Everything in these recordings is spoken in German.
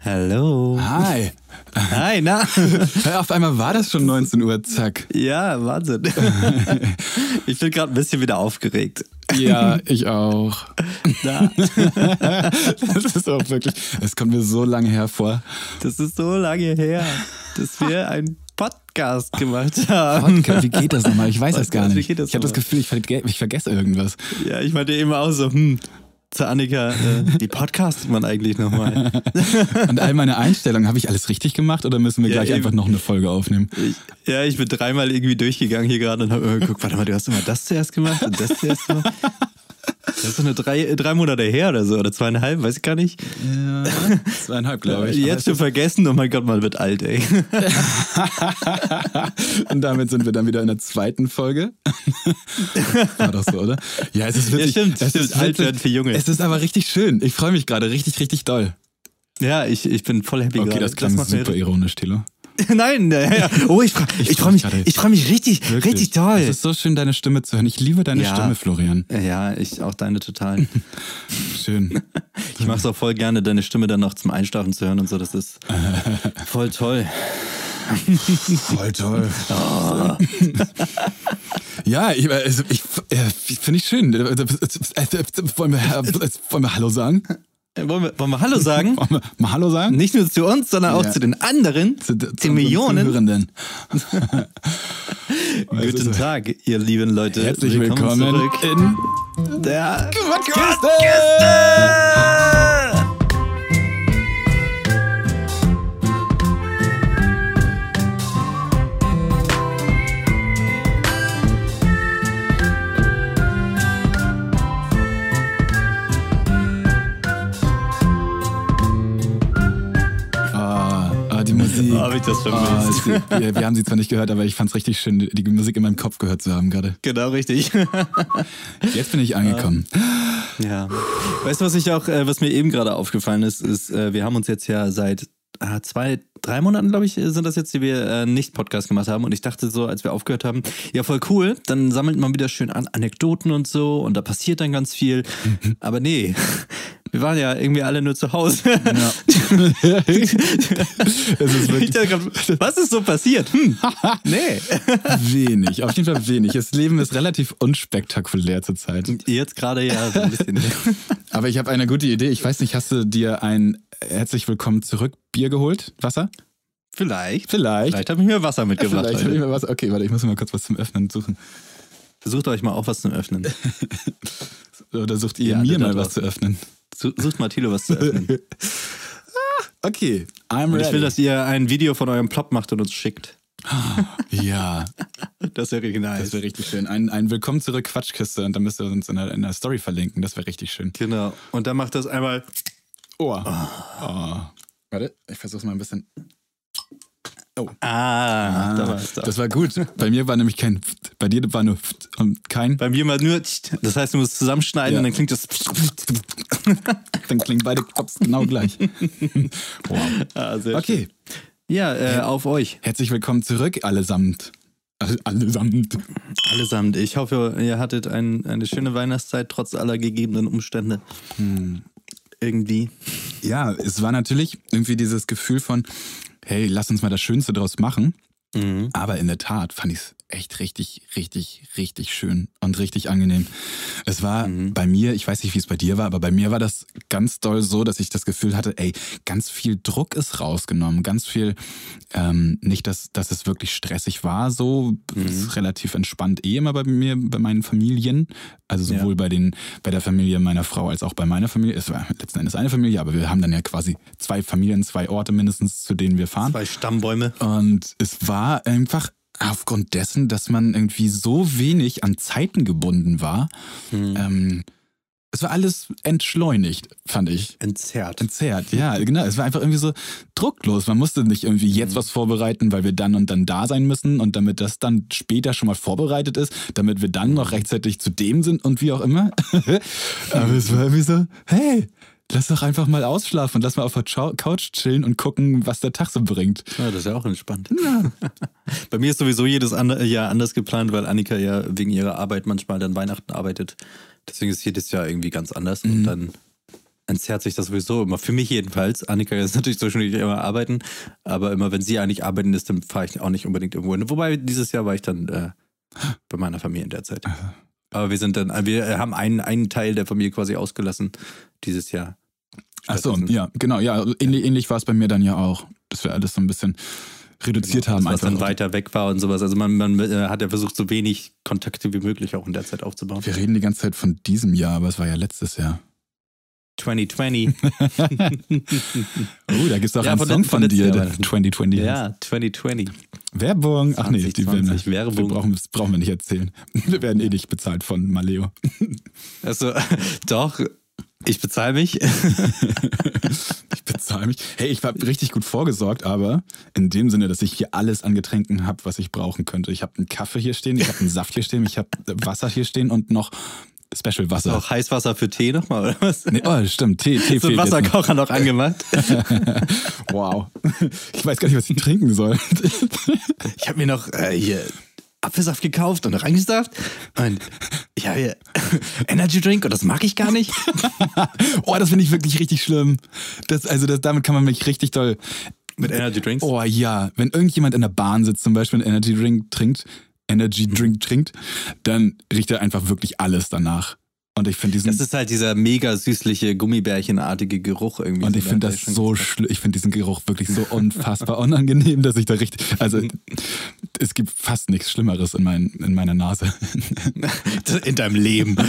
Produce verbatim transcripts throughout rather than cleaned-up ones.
Hallo. Hi. Hi, na? Auf einmal war das schon neunzehn Uhr, zack. Ja, Wahnsinn. Ich bin gerade ein bisschen wieder aufgeregt. Ja, ich auch. Na, Das ist auch wirklich, es kommt mir so lange hervor. das ist so lange her, dass wir einen Podcast gemacht haben. Podcast, wie geht das nochmal? Ich weiß es gar Podcast, wie nicht. geht das Ich habe das nochmal? Gefühl, ich, verge ich vergesse irgendwas. Ja, ich meinte eben auch so, hm, zu Annika, äh, wie podcastet man eigentlich nochmal? Und all meine Einstellungen, habe ich alles richtig gemacht oder müssen wir Ja, gleich eben. einfach noch eine Folge aufnehmen? Ich, ja, ich bin dreimal irgendwie durchgegangen hier gerade und habe immer geguckt, warte mal, du hast immer das zuerst gemacht und das zuerst gemacht. Das ist so eine drei, drei Monate her oder so, oder zweieinhalb, weiß ich gar nicht. Ja, zweieinhalb, glaube ich. Jetzt schon vergessen, oh mein Gott, man wird alt, ey. Und damit sind wir dann wieder in der zweiten Folge. War doch so, oder? Ja, es ist witzig. Ja, stimmt, es stimmt. ist Alt wirklich- werden für Junge. Es ist aber richtig schön. Ich freue mich gerade richtig, richtig doll. Ja, ich, ich bin voll happy Okay, gerade. das klang macht mir super ironisch, Thilo. Nein, ja, ja. Oh, ich, freu- ich, Ich freue freu mich, mich gerade. ich freu mich richtig, Wirklich. richtig toll. Es ist so schön, deine Stimme zu hören. Ich liebe deine Ja. Stimme, Florian. Ja, ich auch deine total. Schön. Ich mache es auch voll gerne, deine Stimme dann noch zum Einschlafen zu hören und so. Das ist voll toll. Voll toll. Ja, ich, also ich, äh, finde ich schön. Wollen wir, wollen wir Hallo sagen? Äh, Wollen wir, wollen wir Hallo sagen? Wollen wir mal Hallo sagen? Nicht nur zu uns, sondern auch Ja. zu den anderen, Zu, zu den unseren Millionen. Zuhörenden. Guten Tag, ihr lieben Leute. Herzlich willkommen, zurück. in Der Podcast. Ah, ah, die Musik. Oh, hab ich das Ah, vermisst. sie- wir, wir haben sie zwar nicht gehört, aber ich fand es richtig schön, die Musik in meinem Kopf gehört zu haben gerade. Genau, richtig. Jetzt bin ich angekommen. Ja. Weißt du, was ich auch, äh, was mir eben gerade aufgefallen ist, ist, äh, wir haben uns jetzt ja seit äh, zwei, drei Monaten, glaube ich, sind das jetzt, die wir äh, nicht Podcast gemacht haben. Und ich dachte so, als wir aufgehört haben, ja, voll cool, dann sammelt man wieder schön an Anekdoten und so und da passiert dann ganz viel. Aber nee, wir waren ja irgendwie alle nur zu Hause. Ja. Es ist wirklich Ich dachte grad, was ist so passiert? Hm, nee. wenig, auf jeden Fall wenig. Das Leben ist relativ unspektakulär zurzeit. Jetzt gerade ja so ein bisschen. Aber ich habe eine gute Idee. Ich weiß nicht, hast du dir ein herzlich willkommen zurück Bier geholt? Wasser? Vielleicht. Vielleicht. Vielleicht habe ich mir Wasser mitgebracht. Vielleicht habe ich heute. mir was. Okay, warte, ich muss mal kurz was zum Öffnen suchen. Sucht euch mal auch was zum Öffnen. Oder sucht ihr Ja, mir da mal was draußen. zu öffnen? Su- Sucht mal Thilo was zu öffnen. Okay, I'm Und ready. ich will, dass ihr ein Video von eurem Plop macht und uns schickt. Ja, Das wäre richtig nice. das wäre richtig schön. Ein, ein Willkommen zurück Quatschkiste und dann müsst ihr uns in der, in der Story verlinken. Das wäre richtig schön. Genau. Und dann macht das einmal. Oh. oh. Warte, ich versuch's mal ein bisschen. Oh. Ah, da war es da. Das war gut. Bei mir war nämlich kein Pft. Bei dir war nur Pft und kein. Bei mir mal nur. Das heißt, du musst zusammenschneiden Ja. und dann klingt das. Dann klingen beide Klops genau gleich. Wow. Ah, sehr Okay, schön. Ja, äh, auf euch. herzlich willkommen zurück allesamt. Alle- Allesamt. Allesamt. Ich hoffe, ihr hattet ein, eine schöne Weihnachtszeit, trotz aller gegebenen Umstände. Irgendwie. Ja, es war natürlich irgendwie dieses Gefühl von, hey, lass uns mal das Schönste draus machen. Mhm. Aber in der Tat fand ich es echt richtig, richtig, richtig schön und richtig angenehm. Es war Mhm. bei mir, ich weiß nicht, wie es bei dir war, aber bei mir war das ganz doll so, dass ich das Gefühl hatte, ey, ganz viel Druck ist rausgenommen, ganz viel, ähm, nicht, dass, dass es wirklich stressig war, so, Mhm. es ist relativ entspannt eh immer bei mir, bei meinen Familien, also sowohl Ja. bei den, bei der Familie meiner Frau als auch bei meiner Familie. Es war letzten Endes eine Familie, aber wir haben dann ja quasi zwei Familien, zwei Orte mindestens, zu denen wir fahren. Zwei Stammbäume. Und es war einfach aufgrund dessen, dass man irgendwie so wenig an Zeiten gebunden war. Ähm, es war alles entschleunigt, fand ich. Entzerrt. Entzerrt, ja, genau. Es war einfach irgendwie so drucklos. Man musste nicht irgendwie jetzt was vorbereiten, weil wir dann und dann da sein müssen und damit das dann später schon mal vorbereitet ist, damit wir dann noch rechtzeitig zu dem sind und wie auch immer. Aber es war irgendwie so, hey, lass doch einfach mal ausschlafen und lass mal auf der Chau- Couch chillen und gucken, was der Tag so bringt. Ja, das ist ja auch entspannt. Bei mir ist sowieso jedes andere Jahr anders geplant, weil Annika ja wegen ihrer Arbeit manchmal dann Weihnachten arbeitet. Deswegen ist jedes Jahr irgendwie ganz anders. Und dann entzerrt sich das sowieso immer. Für mich jedenfalls. Annika ist natürlich so schon immer arbeiten, aber immer wenn sie eigentlich arbeiten ist, dann fahre ich auch nicht unbedingt irgendwo hin. Wobei dieses Jahr war ich dann äh, bei meiner Familie in der Zeit. Aber wir sind dann, wir haben einen, einen Teil der Familie quasi ausgelassen dieses Jahr. Ach so, ja, genau, ja, ähnlich, ähnlich war es bei mir dann ja auch, dass wir alles so ein bisschen reduziert genau, haben. Was dann weiter weg war und sowas. Also man, man äh, hat ja versucht, so wenig Kontakte wie möglich auch in der Zeit aufzubauen. Wir reden die ganze Zeit von diesem Jahr, aber es war ja letztes Jahr. zwanzig zwanzig. Oh, da gibt es auch ja, einen von Song von, von dir, der zwanzig zwanzig Ja, zwanzig zwanzig. Werbung? Ach nee, die werden, Werbung. Wir brauchen, das brauchen wir nicht erzählen. Wir werden eh nicht bezahlt von Maleo. Also, doch, ich bezahle mich. Ich bezahle mich. Hey, ich habe richtig gut vorgesorgt, aber in dem Sinne, dass ich hier alles an Getränken habe, was ich brauchen könnte. Ich habe einen Kaffee hier stehen, ich habe einen Saft hier stehen, ich habe Wasser hier stehen und noch Special Wasser. Auch Heißwasser für Tee nochmal, oder was? Nee, oh, stimmt, Tee, Tee so ein Wasserkocher noch angemacht. Wow. Ich weiß gar nicht, was ich trinken soll. Ich habe mir noch äh, hier Apfelsaft gekauft und Orangensaft und ich habe hier Energy Drink und das mag ich gar nicht. Oh, das finde ich wirklich richtig schlimm. Das, also das, damit kann man mich richtig toll... Mit Energy Drinks? Oh ja, wenn irgendjemand in der Bahn sitzt, zum Beispiel einen Energy Drink trinkt, Energy Drink trinkt, dann riecht er einfach wirklich alles danach. Und ich finde diesen... Das ist halt dieser mega süßliche, gummibärchenartige Geruch irgendwie. Und ich so, finde das so schlimm, ich finde diesen Geruch wirklich so unfassbar unangenehm, dass ich da richtig... Also es gibt fast nichts Schlimmeres in, mein, in meiner Nase. In deinem Leben.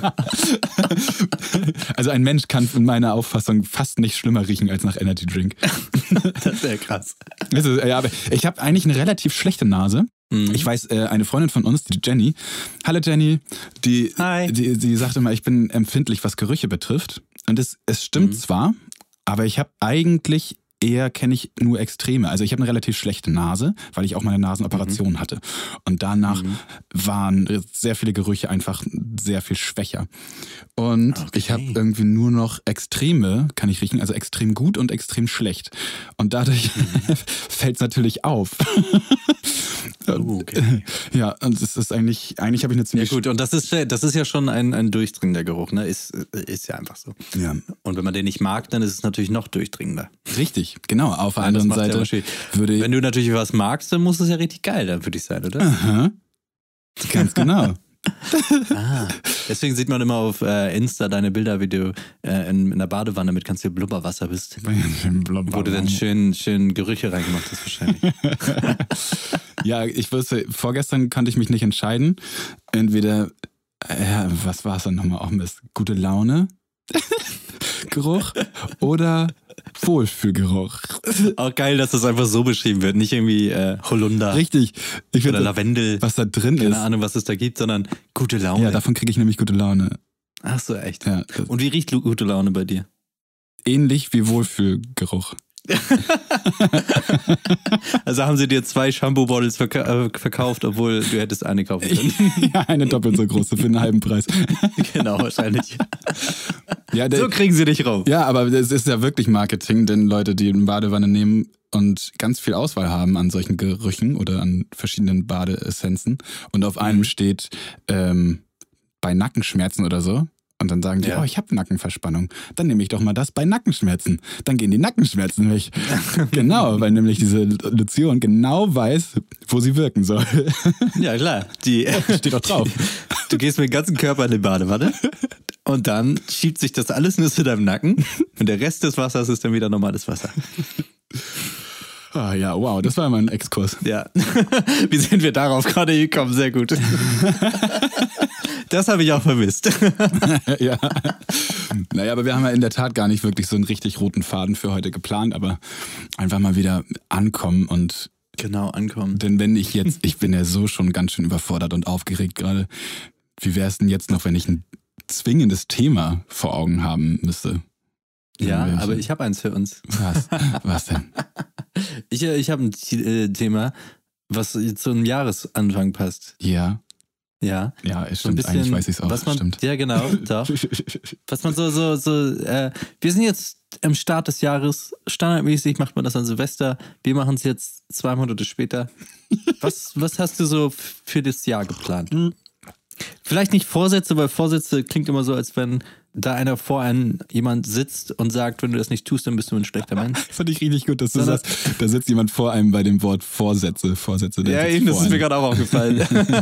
Also ein Mensch kann in meiner Auffassung fast nicht schlimmer riechen als nach Energy Drink. Das wäre krass. Also, ja, aber ich habe eigentlich eine relativ schlechte Nase. Ich weiß, eine Freundin von uns, die Jenny, hallo Jenny, die, Hi. die, die sagt immer, ich bin empfindlich, was Gerüche betrifft. Und es, es stimmt mhm. zwar, aber ich habe eigentlich eher, kenne ich nur Extreme. Also ich habe eine relativ schlechte Nase, weil ich auch meine Nasenoperation mhm. hatte. Und danach mhm. waren sehr viele Gerüche einfach sehr viel schwächer. Und okay. ich habe irgendwie nur noch Extreme, kann ich riechen, also extrem gut und extrem schlecht. Und dadurch mhm. fällt es natürlich auf. Oh, okay. Ja, und es ist eigentlich, eigentlich habe ich eine ziemlich... Ja gut, und das ist, das ist ja schon ein, ein durchdringender Geruch, ne? Ist, ist ja einfach so. Ja. Und wenn man den nicht mag, dann ist es natürlich noch durchdringender. Richtig, genau. Auf der anderen Seite ja würde... Wenn du natürlich was magst, dann muss es ja richtig geil dann für dich sein, oder? Aha. Ganz genau. Ah, deswegen sieht man immer auf äh, Insta deine Bilder, wie du äh, in, in der Badewanne mit ganz viel Blubberwasser bist. Wo du dann schön, schön Gerüche reingemacht hast wahrscheinlich. Ja, ich wusste, vorgestern konnte ich mich nicht entscheiden. Entweder, ja, was war es dann nochmal? Auch Mist. Gute Laune Geruch oder Wohlfühlgeruch. Auch geil, dass das einfach so beschrieben wird. Nicht irgendwie äh, Holunder. Richtig. Ich oder Lavendel. Was da drin Keine ist. Keine Ahnung, was es da gibt, sondern gute Laune. Ja, davon kriege ich nämlich gute Laune. Ach so, echt? Ja. Und wie riecht gute Laune bei dir? Ähnlich wie Wohlfühlgeruch. Also haben sie dir zwei Shampoo-Bottles verka- äh, verkauft, obwohl du hättest eine kaufen können. Ja, eine doppelt so große für einen halben Preis. Genau, wahrscheinlich. Ja, der, so kriegen sie dich rauf. Ja, aber das ist ja wirklich Marketing, denn Leute, die eine Badewanne nehmen und ganz viel Auswahl haben an solchen Gerüchen oder an verschiedenen Badeessenzen und auf einem mhm. steht ähm, bei Nackenschmerzen oder so. Und dann sagen die, ja. oh, ich habe Nackenverspannung. Dann nehme ich doch mal das bei Nackenschmerzen. Dann gehen die Nackenschmerzen weg. Genau, weil nämlich diese Lotion genau weiß, wo sie wirken soll. Ja, klar. Die steht doch drauf. Du gehst mit dem ganzen Körper in die Badewanne und dann schiebt sich das alles nur zu deinem Nacken und der Rest des Wassers ist dann wieder normales Wasser. Ah ja, wow, das war mein Exkurs. Ja. Wie sind wir darauf gerade gekommen? Sehr gut. Das habe ich auch vermisst. Ja. Naja, aber wir haben ja in der Tat gar nicht wirklich so einen richtig roten Faden für heute geplant, aber einfach mal wieder ankommen und... Genau, ankommen. Denn wenn ich jetzt, ich bin ja so schon ganz schön überfordert und aufgeregt gerade, wie wäre es denn jetzt noch, wenn ich ein zwingendes Thema vor Augen haben müsste? Ja, welche? Aber ich habe eins für uns. Was? Was denn? Ich, ich habe ein Thema, was zu einem Jahresanfang passt. Ja. Ja. Ja, es so stimmt. bisschen, eigentlich weiß ich es auch. Was man, stimmt. Ja, genau. Doch. Was man so, so, so, äh, wir sind jetzt am Start des Jahres. Standardmäßig macht man das an Silvester. Wir machen es jetzt zwei Monate später. Was, was hast du so für das Jahr geplant? Vielleicht nicht Vorsätze, weil Vorsätze klingt immer so, als wenn da einer vor einem jemand sitzt und sagt, wenn du das nicht tust, dann bist du ein schlechter Mensch. Fand ich richtig gut, dass du sagst, da sitzt jemand vor einem bei dem Wort Vorsätze. Vorsätze ja, eben, das ist mir gerade auch aufgefallen.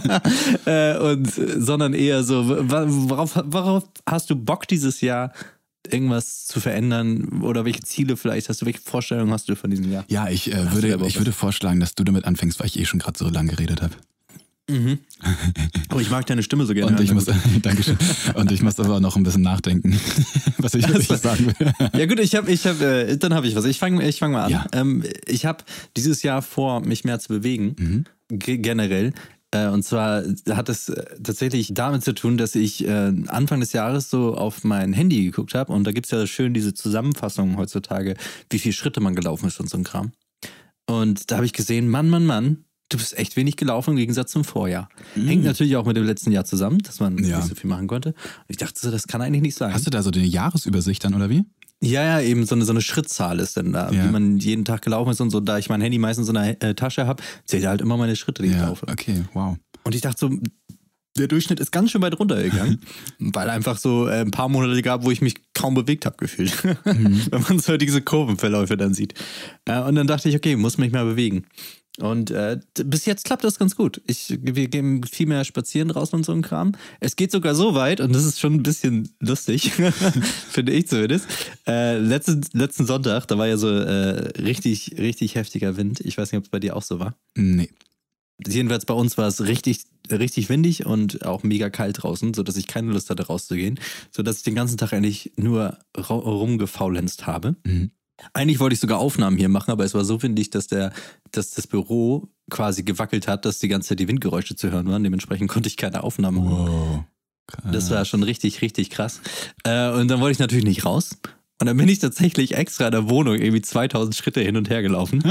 äh, und, sondern eher so, worauf, worauf hast du Bock dieses Jahr, irgendwas zu verändern oder welche Ziele vielleicht hast du, welche Vorstellungen hast du von diesem Jahr? Ja, ich, äh, würde, ich würde vorschlagen, dass du damit anfängst, weil ich eh schon gerade so lange geredet habe. Mhm. Oh, ich mag deine Stimme so gerne. Und ich muss, Dankeschön. Und ich muss aber noch ein bisschen nachdenken, was ich, was ich sagen will. Ja gut, ich habe, ich habe, äh, dann habe ich was. Ich fange, ich fange mal an. Ja. Ähm, ich habe dieses Jahr vor, mich mehr zu bewegen, mhm. g- generell. Äh, und zwar hat es tatsächlich damit zu tun, dass ich äh, Anfang des Jahres so auf mein Handy geguckt habe und da gibt es ja schön diese Zusammenfassungen heutzutage, wie viele Schritte man gelaufen ist und so ein Kram. Und da habe ich gesehen, Mann, Mann, Mann, du bist echt wenig gelaufen im Gegensatz zum Vorjahr. Mhm. Hängt natürlich auch mit dem letzten Jahr zusammen, dass man ja. nicht so viel machen konnte. Und ich dachte so, das kann eigentlich nicht sein. Hast du da so eine Jahresübersicht dann, oder wie? Ja, ja, eben so eine, so eine Schrittzahl ist dann da, ja. wie man jeden Tag gelaufen ist und so. Da ich mein Handy meistens in der äh, Tasche habe, zählt halt immer meine Schritte, die ja, ich laufe. Okay, wow. Und ich dachte so, der Durchschnitt ist ganz schön weit runtergegangen, weil einfach so äh, ein paar Monate gab, wo ich mich kaum bewegt habe, gefühlt. Mhm. Wenn man so diese Kurvenverläufe dann sieht. Äh, und dann dachte ich, okay, muss mich mal bewegen. Und äh, bis jetzt klappt das ganz gut. Ich, wir gehen viel mehr spazieren draußen und so ein Kram. Es geht sogar so weit, und das ist schon ein bisschen lustig, finde ich zumindest. Äh, letzten, letzten Sonntag, da war ja so äh, richtig, richtig heftiger Wind. Ich weiß nicht, ob es bei dir auch so war. Nee. Jedenfalls bei uns war es richtig, richtig windig und auch mega kalt draußen, sodass ich keine Lust hatte, rauszugehen. Sodass ich den ganzen Tag eigentlich nur rumgefaulenzt habe. Mhm. Eigentlich wollte ich sogar Aufnahmen hier machen, aber es war so windig, dass, der, dass das Büro quasi gewackelt hat, dass die ganze Zeit die Windgeräusche zu hören waren. Dementsprechend konnte ich keine Aufnahmen machen. Wow. Das war schon richtig, richtig krass. Äh, und dann wollte ich natürlich nicht raus. Und dann bin ich tatsächlich extra in der Wohnung irgendwie zweitausend Schritte hin und her gelaufen.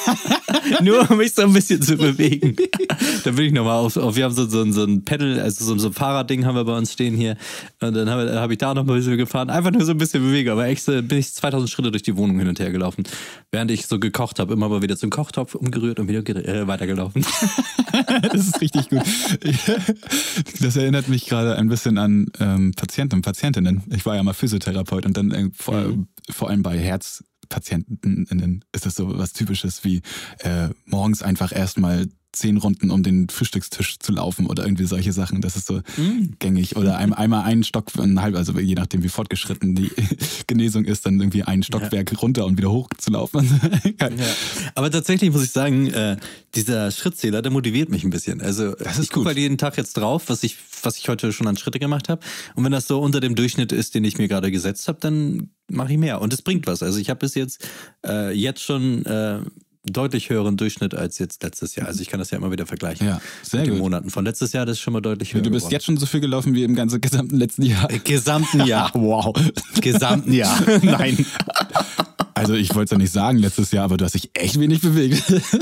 Nur um mich so ein bisschen zu bewegen. Dann bin ich nochmal auf, auf wir haben so, so, so ein Pedal, also so, so ein Fahrradding haben wir bei uns stehen hier. Und dann habe hab ich da noch mal ein bisschen gefahren. Einfach nur so ein bisschen bewegen. Aber echt bin ich zweitausend Schritte durch die Wohnung hin und her gelaufen. Während ich so gekocht habe. Immer mal wieder zum Kochtopf umgerührt und wieder äh, weitergelaufen. Das ist richtig gut. Das erinnert mich gerade ein bisschen an ähm, Patienten und Patientinnen. Ich war ja mal Physiotherapeut und dann äh, vor, mhm. vor allem bei Herzpatienten ist das so was Typisches wie äh, morgens einfach erstmal zehn Runden um den Frühstückstisch zu laufen oder irgendwie solche Sachen. Das ist so mm. gängig. Oder ein, einmal einen Stock, ein halb, also je nachdem wie fortgeschritten die Genesung ist, dann irgendwie ein Stockwerk ja. runter und wieder hoch zu laufen. Ja. Aber tatsächlich muss ich sagen, äh, dieser Schrittzähler, der motiviert mich ein bisschen. Also das ist ich gucke halt jeden Tag jetzt drauf, was ich, was ich heute schon an Schritte gemacht habe. Und wenn das so unter dem Durchschnitt ist, den ich mir gerade gesetzt habe, dann mache ich mehr. Und es bringt was. Also ich habe bis jetzt äh, jetzt schon äh, deutlich höheren Durchschnitt als jetzt letztes Jahr. Also ich kann das ja immer wieder vergleichen. Ja, sehr mit gut. den Monaten von letztes Jahr, das ist schon mal deutlich höher. Du bist geworden. Jetzt schon so viel gelaufen wie im ganzen gesamten letzten Jahr. Gesamten Jahr. Wow. Gesamten Jahr. Nein. Also ich wollte es ja nicht sagen letztes Jahr, aber du hast dich echt wenig bewegt.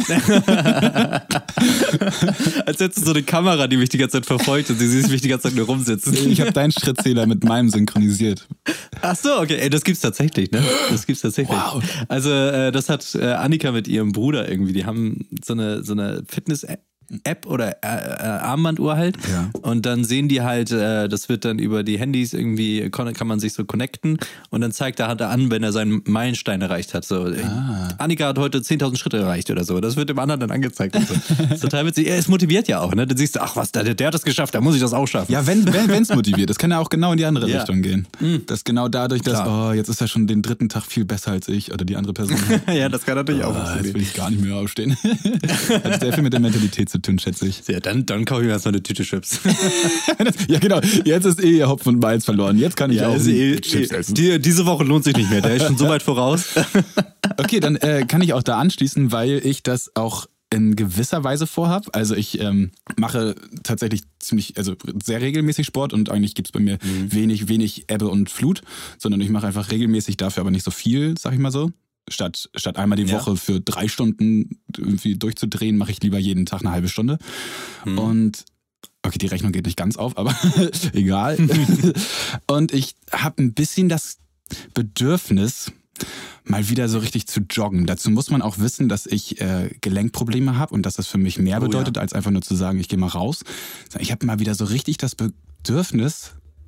Als hättest du so eine Kamera, die mich die ganze Zeit verfolgt und sie siehst mich die ganze Zeit nur rumsitzen. Ich habe deinen Schrittzähler mit meinem synchronisiert. Ach so, okay. Ey, das gibt's tatsächlich, ne? Das gibt's tatsächlich. Wow. Also äh, das hat äh, Annika mit ihrem Bruder irgendwie, die haben so eine, so eine Fitness-App App oder äh, äh, Armbanduhr halt ja. Und dann sehen die halt, äh, das wird dann über die Handys irgendwie, kann man sich so connecten und dann zeigt er halt an, wenn er seinen Meilenstein erreicht hat. So, ah. Annika hat heute zehntausend Schritte erreicht oder so. Das wird dem anderen dann angezeigt. Und so. Das ist total witzig. Es motiviert ja auch, ne? Dann siehst du, ach was, der, der hat das geschafft, da muss ich das auch schaffen. Ja, wenn es motiviert. Das kann ja auch genau in die andere ja. Richtung gehen. Mhm. Das genau dadurch, dass, Klar. oh, jetzt ist er schon den dritten Tag viel besser als ich oder die andere Person. Ja, das kann natürlich oh, auch. Jetzt will ich gar nicht mehr aufstehen. Hat sehr viel mit der Mentalität zu tun, schätze ich. Ja, dann, dann kaufe ich mir erstmal eine Tüte Chips. Ja, genau. Jetzt ist eh Hopfen und Malz verloren. Jetzt kann ich ja, auch eh, Chips essen. Die, diese Woche lohnt sich nicht mehr. Der ist schon so weit voraus. Okay, dann äh, kann ich auch da anschließen, weil ich das auch in gewisser Weise vorhab. Also ich ähm, mache tatsächlich ziemlich, also sehr regelmäßig Sport und eigentlich gibt es bei mir mhm. wenig, wenig Ebbe und Flut, sondern ich mache einfach regelmäßig, dafür aber nicht so viel, sag ich mal so. Statt, statt einmal die Woche ja. für drei Stunden irgendwie durchzudrehen, mache ich lieber jeden Tag eine halbe Stunde. Mhm. Und okay, die Rechnung geht nicht ganz auf, aber egal. Und ich habe ein bisschen das Bedürfnis, mal wieder so richtig zu joggen. Dazu muss man auch wissen, dass ich äh, Gelenkprobleme habe und dass das für mich mehr bedeutet, oh, ja. als einfach nur zu sagen, ich gehe mal raus. Ich habe mal wieder so richtig das Bedürfnis,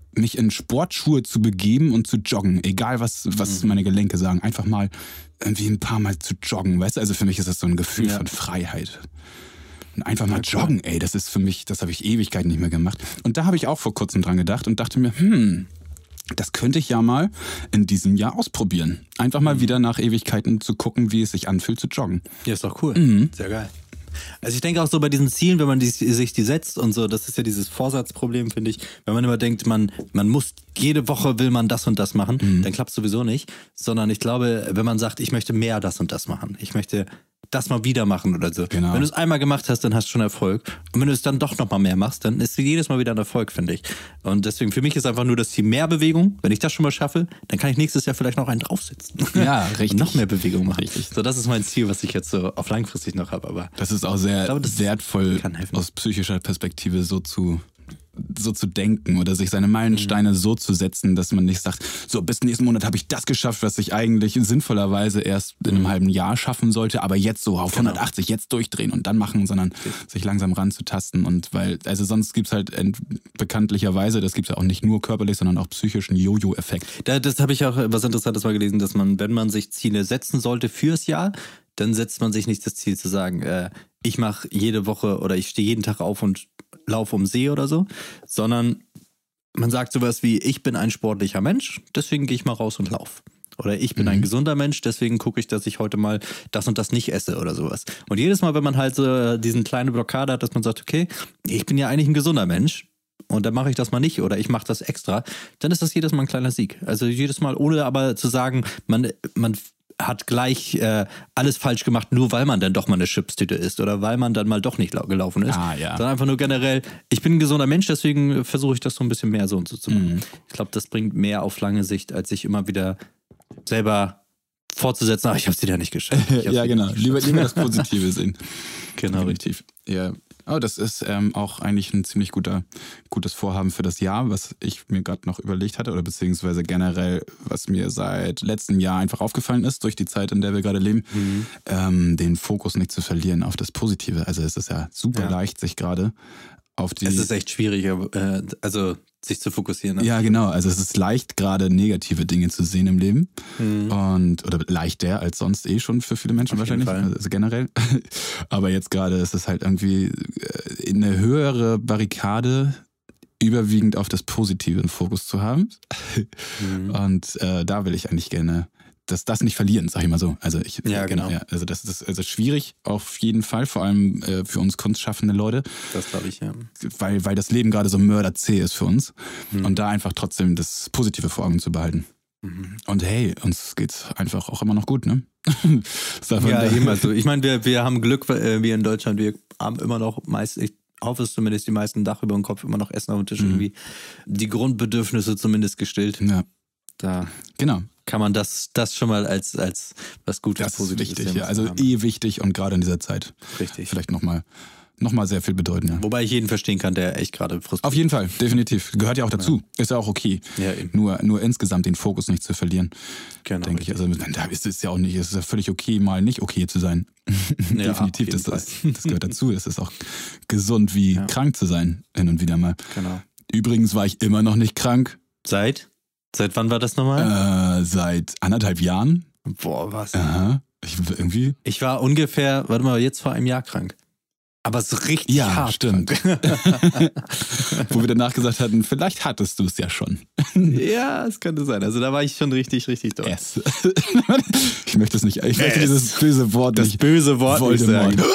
mich in Sportschuhe zu begeben und zu joggen, egal was, was mhm. meine Gelenke sagen, einfach mal irgendwie ein paar Mal zu joggen, weißt du, also für mich ist das so ein Gefühl ja. von Freiheit. Und einfach mal ja, joggen, ey, das ist für mich, das habe ich Ewigkeiten nicht mehr gemacht. Und da habe ich auch vor kurzem dran gedacht und dachte mir, hm, das könnte ich ja mal in diesem Jahr ausprobieren. Einfach mal mhm. wieder nach Ewigkeiten zu gucken, wie es sich anfühlt zu joggen. Ja, ist doch cool. Mhm. Sehr geil. Also ich denke auch so bei diesen Zielen, wenn man die, sich die setzt und so, das ist ja dieses Vorsatzproblem, finde ich. Wenn man immer denkt, man, man muss, jede Woche will man das und das machen, mhm. dann klappt es sowieso nicht. Sondern ich glaube, wenn man sagt, ich möchte mehr das und das machen, ich möchte das mal wieder machen oder so. Genau. Wenn du es einmal gemacht hast, dann hast du schon Erfolg. Und wenn du es dann doch nochmal mehr machst, dann ist jedes Mal wieder ein Erfolg, finde ich. Und deswegen, für mich ist einfach nur das Ziel mehr Bewegung. Wenn ich das schon mal schaffe, dann kann ich nächstes Jahr vielleicht noch einen draufsetzen. Ja, richtig. Und noch mehr Bewegung machen. Richtig. So, das ist mein Ziel, was ich jetzt so auf langfristig noch habe. Aber das ist auch sehr glaube, wertvoll, aus psychischer Perspektive so zu... so zu denken oder sich seine Meilensteine mhm. so zu setzen, dass man nicht sagt, so bis nächsten Monat habe ich das geschafft, was ich eigentlich sinnvollerweise erst in einem mhm. halben Jahr schaffen sollte, aber jetzt so auf genau. hundertachtzig, jetzt durchdrehen und dann machen, sondern okay. sich langsam ranzutasten und weil, also sonst gibt's halt bekanntlicherweise, das gibt's ja auch nicht nur körperlich, sondern auch psychischen Jojo-Effekt. Da, das habe ich auch was Interessantes mal gelesen, dass man, wenn man sich Ziele setzen sollte fürs Jahr, dann setzt man sich nicht das Ziel zu sagen, äh, ich mache jede Woche oder ich stehe jeden Tag auf und laufe um See oder so, sondern man sagt sowas wie, ich bin ein sportlicher Mensch, deswegen gehe ich mal raus und laufe. Oder ich bin mhm. ein gesunder Mensch, deswegen gucke ich, dass ich heute mal das und das nicht esse oder sowas. Und jedes Mal, wenn man halt so diesen kleine Blockade hat, dass man sagt, okay, ich bin ja eigentlich ein gesunder Mensch und dann mache ich das mal nicht oder ich mache das extra, dann ist das jedes Mal ein kleiner Sieg. Also jedes Mal, ohne aber zu sagen, man, man hat gleich äh, alles falsch gemacht, nur weil man dann doch mal eine Chipstüte isst oder weil man dann mal doch nicht lau- gelaufen ist. Ah, ja. Sondern einfach nur generell, ich bin ein gesunder Mensch, deswegen versuche ich das so ein bisschen mehr so und so zu machen. Mhm. Ich glaube, das bringt mehr auf lange Sicht, als sich immer wieder selber fortzusetzen, ach, ich habe es wieder nicht geschafft. Ja, genau. Lieber, lieber das Positive sehen. Genau, richtig. Ja. Oh, das ist ähm, auch eigentlich ein ziemlich guter, gutes Vorhaben für das Jahr, was ich mir gerade noch überlegt hatte oder beziehungsweise generell, was mir seit letztem Jahr einfach aufgefallen ist, durch die Zeit, in der wir gerade leben, mhm. ähm, den Fokus nicht zu verlieren auf das Positive. Also es ist ja super ja. leicht, sich gerade auf die... Es ist echt schwierig, äh, also sich zu fokussieren. Ja, genau. Also es ist leicht, gerade negative Dinge zu sehen im Leben. Mhm. Und oder leichter als sonst eh schon für viele Menschen auf wahrscheinlich. Also generell. Aber jetzt gerade ist es halt irgendwie eine höhere Barrikade, überwiegend auf das Positive einen Fokus zu haben. Mhm. Und äh, da will ich eigentlich gerne das, das nicht verlieren, sag ich mal so. Also ich, ja, genau. Ja, also das ist also schwierig auf jeden Fall, vor allem äh, für uns kunstschaffende Leute. Das glaube ich, ja. Weil, weil das Leben gerade so mörderzäh ist für uns. Mhm. Und da einfach trotzdem das Positive vor Augen zu behalten. Mhm. Und hey, uns geht's einfach auch immer noch gut, ne? Ja, eben. Also ich meine, wir, wir haben Glück, äh, wir in Deutschland, wir haben immer noch meist, ich hoffe es zumindest, die meisten Dach über dem Kopf, immer noch Essen auf dem Tisch, mhm. irgendwie die Grundbedürfnisse zumindest gestillt. Ja. Da genau. kann man das, das schon mal als, als was Gutes, das Positives ist wichtig, ja. Also haben. eh wichtig und gerade in dieser Zeit. Richtig. Vielleicht nochmal noch mal sehr viel bedeuten, ja. Wobei ich jeden verstehen kann, der echt gerade frustriert. Auf jeden Fall, definitiv. Gehört ja auch dazu. Ja. Ist ja auch okay. Ja, eben. Nur, nur insgesamt den Fokus nicht zu verlieren. Genau. Denke ich. Also da ist es ja auch nicht, es ist ja völlig okay, mal nicht okay zu sein. Ja, definitiv. Das, das, das gehört dazu. Es ist auch gesund, wie ja. krank zu sein, hin und wieder mal. Genau. Übrigens war ich immer noch nicht krank. Seit? Seit wann war das nochmal? Äh, seit anderthalb Jahren. Boah, was? Aha. Ich, irgendwie. Ich war ungefähr, warte mal, jetzt vor einem Jahr krank. Aber so richtig ja, hart. Stimmt. Wo wir danach gesagt hatten, vielleicht hattest du es ja schon. Ja, es könnte sein. Also da war ich schon richtig, richtig dort. Yes. Ich möchte es nicht, ich möchte yes. dieses böse Wort das nicht. Das böse Wort Voldemort. nicht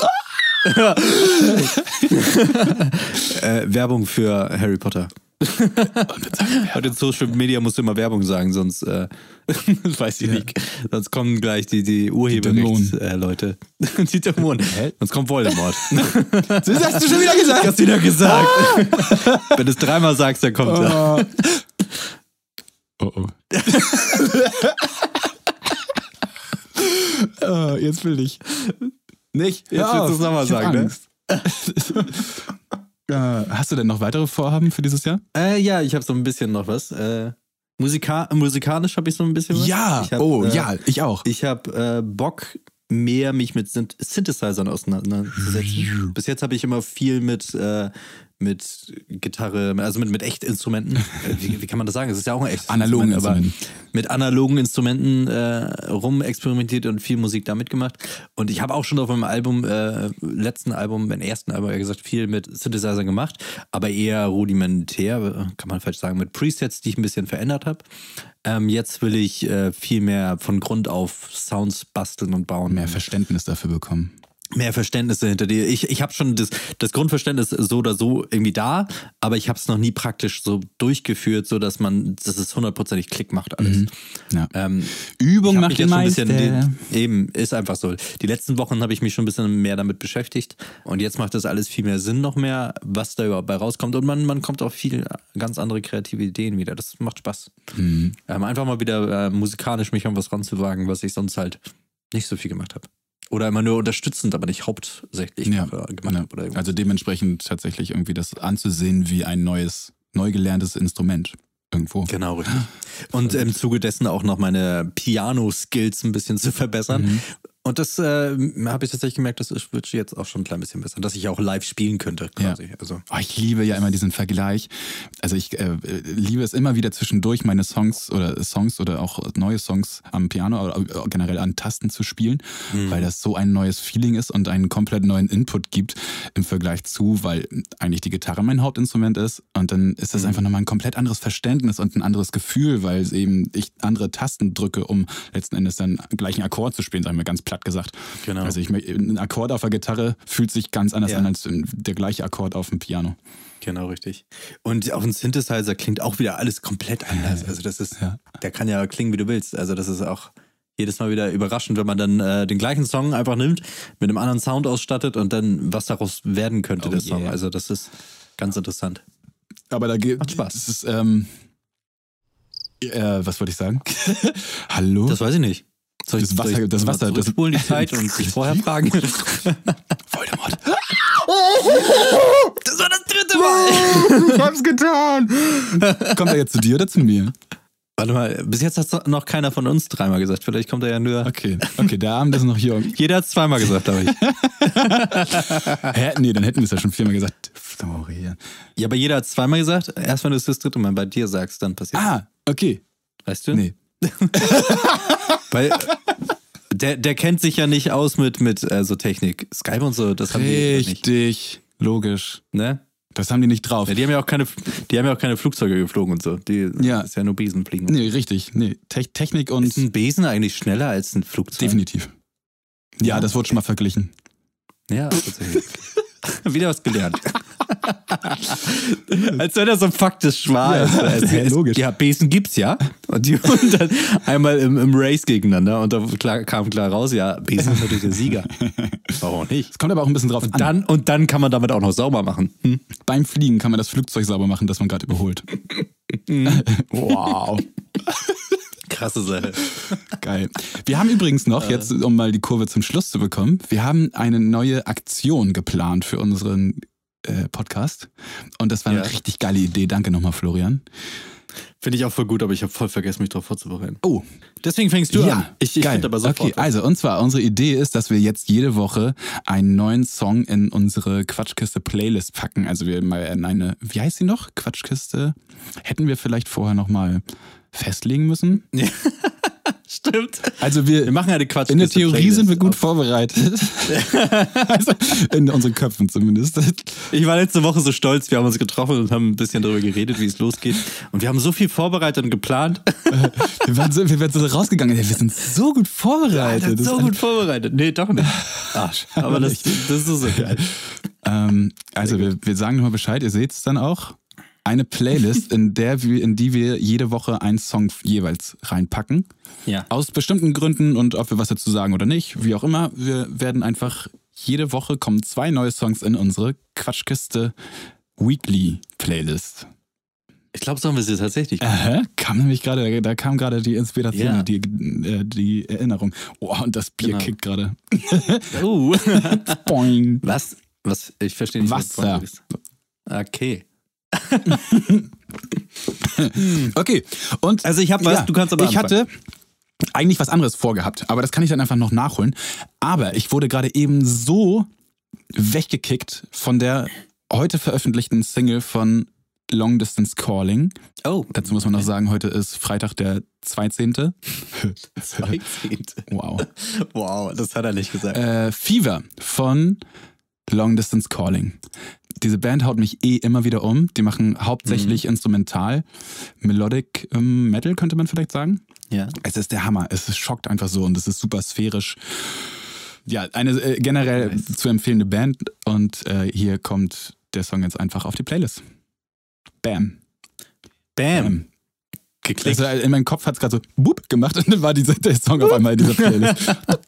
sagen. äh, Werbung für Harry Potter. Heute in Social Media musst du immer Werbung sagen, sonst äh, weiß ich ja. nicht. Sonst kommen gleich die, die Urheberrechtsleute. Die, die Dämonen. Hä? Sonst kommt Voldemort. Das hast du schon wieder gesagt. Hast du wieder gesagt. Wenn du es dreimal sagst, dann kommt oh. er. Oh oh. Oh, jetzt will ich. Nicht. Jetzt willst du es nochmal sagen, Angst. Ne? Äh, hast du denn noch weitere Vorhaben für dieses Jahr? Äh, ja, ich habe so ein bisschen noch was. Äh, Musika- musikalisch habe ich so ein bisschen was. Ja, hab, oh äh, ja, ich auch. Ich habe äh, Bock, mehr mich mit Synth- Synthesizern auseinanderzusetzen. Bis jetzt habe ich immer viel mit, äh, mit Gitarre, also mit, mit Echtinstrumenten. wie, wie kann man das sagen? Es ist ja auch ein echtes Analogen Instrument, Instrumenten. aber mit analogen Instrumenten äh, rumexperimentiert und viel Musik damit gemacht. Und ich habe auch schon auf meinem Album, äh, letzten Album, meinem ersten Album, wie gesagt, viel mit Synthesizer gemacht, aber eher rudimentär, kann man vielleicht sagen, mit Presets, die ich ein bisschen verändert habe. Ähm, jetzt will ich äh, viel mehr von Grund auf Sounds basteln und bauen. Mehr Verständnis dafür bekommen. Mehr Verständnis hinter dir. Ich, ich habe schon das, das Grundverständnis so oder so irgendwie da, aber ich habe es noch nie praktisch so durchgeführt, so dass man, dass es hundertprozentig Klick macht alles. Mhm. Ja. Ähm, Übung ich hab macht mich den jetzt schon ein Meister. bisschen, die, eben, ist einfach so. Die letzten Wochen habe ich mich schon ein bisschen mehr damit beschäftigt und jetzt macht das alles viel mehr Sinn noch mehr, was da überhaupt bei rauskommt und man, man kommt auf viel ganz andere kreative Ideen wieder. Das macht Spaß. Mhm. Ähm, einfach mal wieder äh, musikalisch mich an was ranzuwagen, was ich sonst halt nicht so viel gemacht habe. Oder immer nur unterstützend, aber nicht hauptsächlich Ja, gemacht ja. habe. Oder Also dementsprechend tatsächlich irgendwie das anzusehen wie ein neues, neu gelerntes Instrument irgendwo. Genau, richtig. Und im Zuge dessen auch noch meine Piano-Skills ein bisschen zu verbessern. Mhm. Und das äh, habe ich tatsächlich gemerkt, das wird jetzt auch schon ein klein bisschen besser, dass ich auch live spielen könnte quasi. Ja. Also. Oh, ich liebe ja immer diesen Vergleich. Also ich äh, liebe es immer wieder zwischendurch, meine Songs oder Songs oder auch neue Songs am Piano oder generell an Tasten zu spielen, mhm. weil das so ein neues Feeling ist und einen komplett neuen Input gibt im Vergleich zu, weil eigentlich die Gitarre mein Hauptinstrument ist und dann ist das mhm. einfach nochmal ein komplett anderes Verständnis und ein anderes Gefühl, weil es eben ich andere Tasten drücke, um letzten Endes dann gleich einen Akkord zu spielen, sagen wir ganz platt gesagt. Genau. Also ich, ein Akkord auf der Gitarre fühlt sich ganz anders ja. an als der gleiche Akkord auf dem Piano. Genau, richtig. Und auf dem Synthesizer klingt auch wieder alles komplett anders. Also das ist, ja. der kann ja klingen, wie du willst. Also das ist auch jedes Mal wieder überraschend, wenn man dann äh, den gleichen Song einfach nimmt, mit einem anderen Sound ausstattet und dann was daraus werden könnte, oh der yeah. Song. Also das ist ganz interessant. Aber da geht Spaß. Das ist, ähm, äh, was wollte ich sagen? Hallo? Das weiß ich nicht. Soll ich das Wasser, soll ich das Wasser, das spulen die Zeit und sich vorher fragen. Voldemort. Das war das dritte Mal. Ich hab's getan. Kommt er jetzt zu dir oder zu mir? Warte mal, bis jetzt hat noch keiner von uns dreimal gesagt. Vielleicht kommt er ja nur. Okay, okay, der Abend ist noch hier. Jeder hat es zweimal gesagt, glaube ich. Hä? Nee, dann hätten wir es ja schon viermal gesagt. Florian. Ja, aber jeder hat es zweimal gesagt. Erst wenn du es das dritte Mal bei dir sagst, dann passiert es. Ah, okay. Weißt du? Nee. Weil der, der kennt sich ja nicht aus mit, mit äh, so Technik. Skype und so, das haben die nicht. Richtig, logisch. Ne? Das haben die nicht drauf. Ja, die haben ja auch keine, die haben ja auch keine Flugzeuge geflogen und so. Die ja. ist ja nur Besen fliegen. Nee, richtig. Nee. Te- Technik und. Ist ein Besen eigentlich schneller als ein Flugzeug? Definitiv. Ja, ja. das wurde schon mal verglichen. Ja, tatsächlich. Wieder was gelernt. Als wenn das so faktisch war. Ja, also, ja, logisch. Ja, Besen gibt's ja. Und, die, und dann einmal im, im Race gegeneinander und da klar, kam klar raus, ja, Besen ist natürlich der Sieger. Warum nicht? Es kommt aber auch ein bisschen drauf und an. Dann, und dann kann man damit auch noch sauber machen. Hm? Beim Fliegen kann man das Flugzeug sauber machen, das man gerade überholt. Wow. Krasse Sache. Geil. Wir haben übrigens noch, jetzt um mal die Kurve zum Schluss zu bekommen, wir haben eine neue Aktion geplant für unseren äh, Podcast. Und das war eine ja. richtig geile Idee. Danke nochmal, Florian. Finde ich auch voll gut, aber ich habe voll vergessen, mich darauf vorzubereiten. Oh. Deswegen fängst du ja, an. Ich, ich finde aber sofort. Okay, also und zwar, unsere Idee ist, dass wir jetzt jede Woche einen neuen Song in unsere Quatschkiste-Playlist packen. Also wir mal in eine, wie heißt sie noch? Quatschkiste? Hätten wir vielleicht vorher nochmal festlegen müssen? Ja. Stimmt. Also wir, wir machen ja die Quatsch. In der Theorie sind wir gut vorbereitet. Also in unseren Köpfen zumindest. Ich war letzte Woche so stolz, wir haben uns getroffen und haben ein bisschen darüber geredet, wie es losgeht. Und wir haben so viel vorbereitet und geplant. Wir waren so, wir waren so rausgegangen, wir sind so gut vorbereitet. Ja, so gut vorbereitet. Nee, doch nicht. Ach, aber das, das ist so geil. Ähm, also wir, wir sagen nochmal Bescheid, ihr seht es dann auch. Eine Playlist, in der wir, in die wir jede Woche einen Song jeweils reinpacken. Ja. Aus bestimmten Gründen und ob wir was dazu sagen oder nicht, wie auch immer. Wir werden einfach, jede Woche kommen zwei neue Songs in unsere Quatschkiste Weekly Playlist. Ich glaube, so haben wir sie tatsächlich. Aha, kam nämlich gerade, da kam gerade die Inspiration, ja. die, äh, die Erinnerung. Oh, und das Bier genau. kickt gerade. Uh. Boing. Was? Was? Ich verstehe nicht. Wasser. Okay. Okay, und also ich habe was, ja, du kannst aber ich anfangen. hatte eigentlich was anderes vorgehabt, aber das kann ich dann einfach noch nachholen. Aber ich wurde gerade eben so weggekickt von der heute veröffentlichten Single von Long Distance Calling. Oh. Dazu muss man noch sagen, heute ist Freitag der zweizehnte. zweizehnte Wow. Wow, das hat er nicht gesagt. Äh, Fever von Long Distance Calling. Diese Band haut mich eh immer wieder um. Die machen hauptsächlich mhm. instrumental. Melodic ähm, Metal könnte man vielleicht sagen. Ja. Es ist der Hammer. Es ist, schockt einfach so und es ist super sphärisch. Ja, eine äh, generell nice. Zu empfehlende Band. Und äh, hier kommt der Song jetzt einfach auf die Playlist. Bam. Bam. Bam. Geklickt. Also in meinem Kopf hat es gerade so boop gemacht und dann war dieser, der Song auf einmal in dieser Playlist.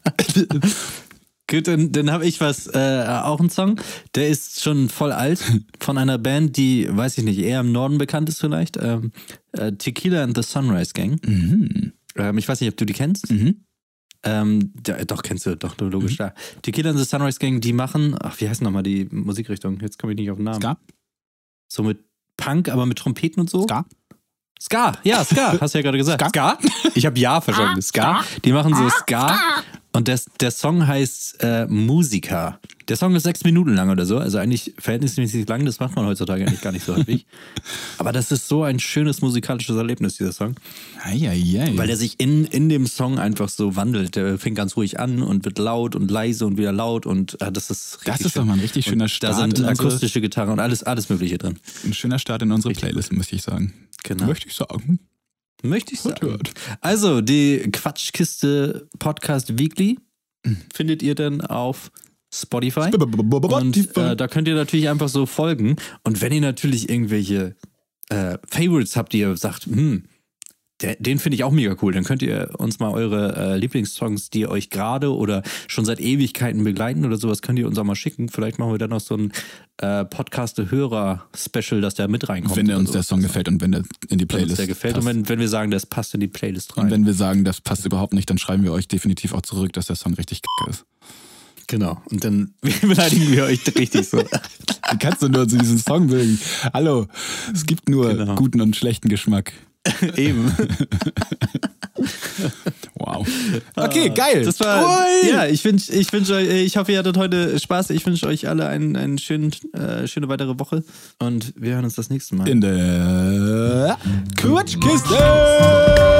Gut, dann, dann habe ich was, äh, auch einen Song, der ist schon voll alt, von einer Band, die, weiß ich nicht, eher im Norden bekannt ist vielleicht, ähm, äh, Tequila and the Sunrise Gang. Mhm. Ähm, ich weiß nicht, ob du die kennst. Mhm. Ähm, ja, doch, kennst du, doch, logisch, mhm. da. Tequila and the Sunrise Gang, die machen, ach, wie heißt nochmal die Musikrichtung? Jetzt komme ich nicht auf den Namen. Ska? So mit Punk, aber mit Trompeten und so? Ska? Ska, ja, Ska, hast du ja gerade gesagt. Ska? Ska? Ich habe ja verstanden. Ska. Die machen so Ska. Und das, der Song heißt äh, Musica. Der Song ist sechs Minuten lang oder so. Also eigentlich verhältnismäßig lang. Das macht man heutzutage eigentlich gar nicht so häufig. Aber das ist so ein schönes musikalisches Erlebnis, dieser Song. Ei, ei, ei. Weil der sich in, in dem Song einfach so wandelt. Der fängt ganz ruhig an und wird laut und leise und wieder laut. Und äh, das ist richtig Das ist schön. doch mal ein richtig schöner Start. Da sind in unsere, akustische Gitarren und alles, alles Mögliche drin. Ein schöner Start in unsere Richtig Playlist, muss ich sagen. Genau. Möchte ich sagen. Möchte ich sagen. Hört. Also, die Quatschkiste Podcast Weekly findet ihr dann auf Spotify. Und äh, da könnt ihr natürlich einfach so folgen. Und wenn ihr natürlich irgendwelche äh, Favorites habt, die ihr sagt, hm, der, den finde ich auch mega cool, dann könnt ihr uns mal eure äh, Lieblingssongs, die euch gerade oder schon seit Ewigkeiten begleiten oder sowas, könnt ihr uns auch mal schicken. Vielleicht machen wir dann noch so ein äh, Podcast-Hörer-Special, dass der mit reinkommt. Wenn der uns der Song gefällt und wenn der in die Playlist wenn uns der gefällt passt. Und wenn, wenn wir sagen, das passt in die Playlist rein. Und wenn wir sagen, das passt überhaupt nicht, dann schreiben wir euch definitiv auch zurück, dass der Song richtig kacke ist. Genau. Und dann beleidigen wir euch richtig so. Wie kannst du nur zu diesem Song mögen? Hallo, es gibt nur genau. guten und schlechten Geschmack. Eben. Wow. Okay, geil. Das war, Ui. ja, ich wünsche ich wünsch euch, ich hoffe, ihr hattet heute Spaß. Ich wünsche euch alle eine einen schönen, äh, schöne weitere Woche und wir hören uns das nächste Mal. In der Quatschkiste.